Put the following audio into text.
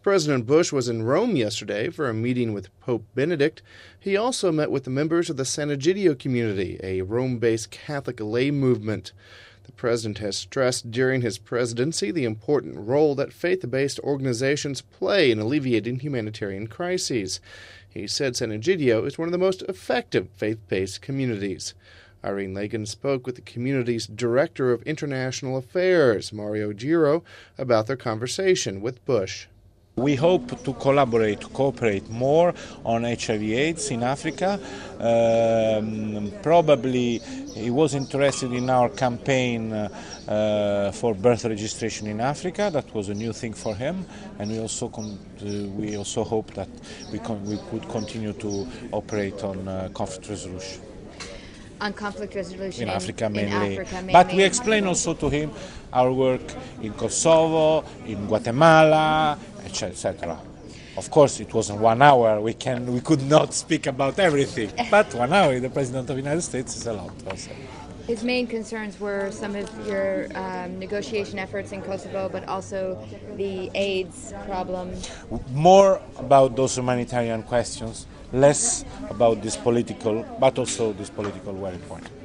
President Bush was in Rome yesterday for a meeting with Pope Benedict. He also met with the members of the Sant'Egidio community, a Rome-based Catholic lay movement. The president has stressed during his presidency the important role that faith-based organizations play in alleviating humanitarian crises. He said Sant'Egidio is one of the most effective faith-based communities. Irene Lagan spoke with the community's Director of International Affairs, Mario Giro, about their conversation with Bush. We hope to cooperate more on HIV/AIDS in Africa. Probably he was interested in our campaign for birth registration in Africa. That was a new thing for him, and we also hope that we could continue to operate on conflict resolution. On conflict resolution in Africa mainly. But we explain also to him our work in Kosovo, in Guatemala, etc. Of course, it wasn't 1 hour. We could not speak about everything, but 1 hour with the President of the United States is a lot also. His main concerns were some of your negotiation efforts in Kosovo, but also the AIDS problem. More about those humanitarian questions, less about this political, but also this political very important.